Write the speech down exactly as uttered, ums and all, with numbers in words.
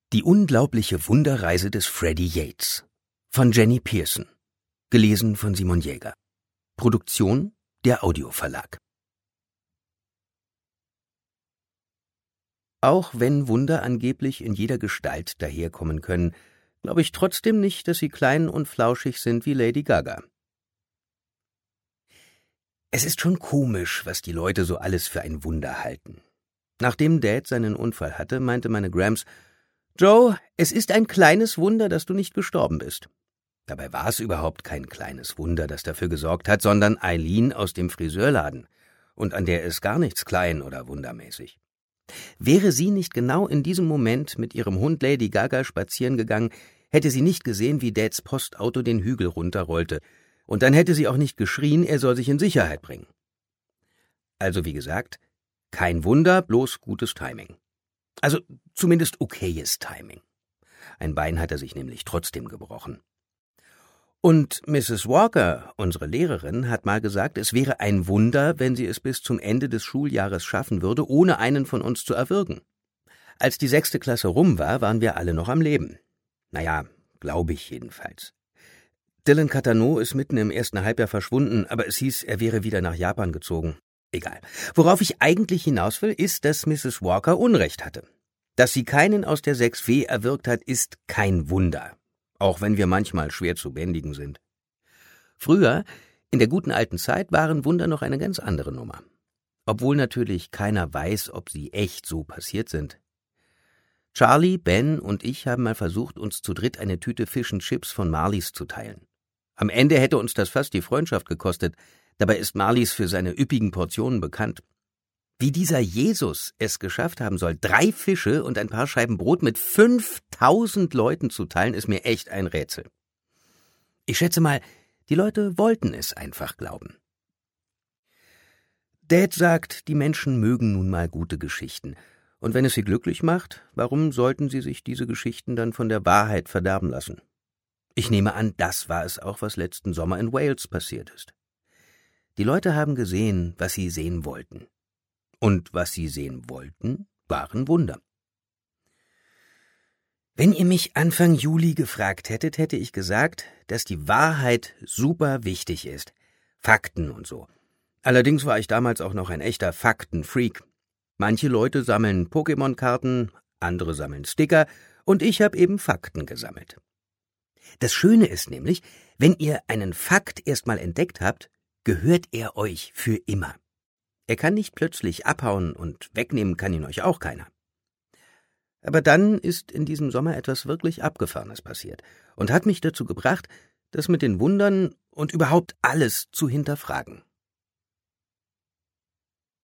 Die unglaubliche Wunderreise des Freddy Yates von Jenny Pearson. Gelesen von Simon Jäger. Produktion der Audioverlag. Auch wenn Wunder angeblich in jeder Gestalt daherkommen können, glaube ich trotzdem nicht, dass sie klein und flauschig sind wie Lady Gaga. Es ist schon komisch, was die Leute so alles für ein Wunder halten. Nachdem Dad seinen Unfall hatte, meinte meine Gramps: »Joe, es ist ein kleines Wunder, dass du nicht gestorben bist.« Dabei war es überhaupt kein kleines Wunder, das dafür gesorgt hat, sondern Eileen aus dem Friseurladen, und an der ist gar nichts klein oder wundermäßig. Wäre sie nicht genau in diesem Moment mit ihrem Hund Lady Gaga spazieren gegangen, hätte sie nicht gesehen, wie Dads Postauto den Hügel runterrollte, und dann hätte sie auch nicht geschrien, er soll sich in Sicherheit bringen. Also wie gesagt, kein Wunder, bloß gutes Timing. Also zumindest okayes Timing. Ein Bein hat er sich nämlich trotzdem gebrochen. Und Misses Walker, unsere Lehrerin, hat mal gesagt, es wäre ein Wunder, wenn sie es bis zum Ende des Schuljahres schaffen würde, ohne einen von uns zu erwürgen. Als die sechste Klasse rum war, waren wir alle noch am Leben. Naja, glaube ich jedenfalls. Dylan Catano ist mitten im ersten Halbjahr verschwunden, aber es hieß, er wäre wieder nach Japan gezogen. Egal. Worauf ich eigentlich hinaus will, ist, dass Misses Walker Unrecht hatte. Dass sie keinen aus der sechs W erwürgt hat, ist kein Wunder. Auch wenn wir manchmal schwer zu bändigen sind. Früher, in der guten alten Zeit, waren Wunder noch eine ganz andere Nummer. Obwohl natürlich keiner weiß, ob sie echt so passiert sind. Charlie, Ben und ich haben mal versucht, uns zu dritt eine Tüte Fish and Chips von Marlies zu teilen. Am Ende hätte uns das fast die Freundschaft gekostet. Dabei ist Marlies für seine üppigen Portionen bekannt. Wie dieser Jesus es geschafft haben soll, drei Fische und ein paar Scheiben Brot mit fünftausend Leuten zu teilen, ist mir echt ein Rätsel. Ich schätze mal, die Leute wollten es einfach glauben. Dad sagt, die Menschen mögen nun mal gute Geschichten. Und wenn es sie glücklich macht, warum sollten sie sich diese Geschichten dann von der Wahrheit verderben lassen? Ich nehme an, das war es auch, was letzten Sommer in Wales passiert ist. Die Leute haben gesehen, was sie sehen wollten. Und was sie sehen wollten, waren Wunder. Wenn ihr mich Anfang Juli gefragt hättet, hätte ich gesagt, dass die Wahrheit super wichtig ist. Fakten und so. Allerdings war ich damals auch noch ein echter Faktenfreak. Manche Leute sammeln Pokémon-Karten, andere sammeln Sticker, und ich habe eben Fakten gesammelt. Das Schöne ist nämlich, wenn ihr einen Fakt erstmal entdeckt habt, gehört er euch für immer. Er kann nicht plötzlich abhauen, und wegnehmen kann ihn euch auch keiner. Aber dann ist in diesem Sommer etwas wirklich Abgefahrenes passiert und hat mich dazu gebracht, das mit den Wundern und überhaupt alles zu hinterfragen.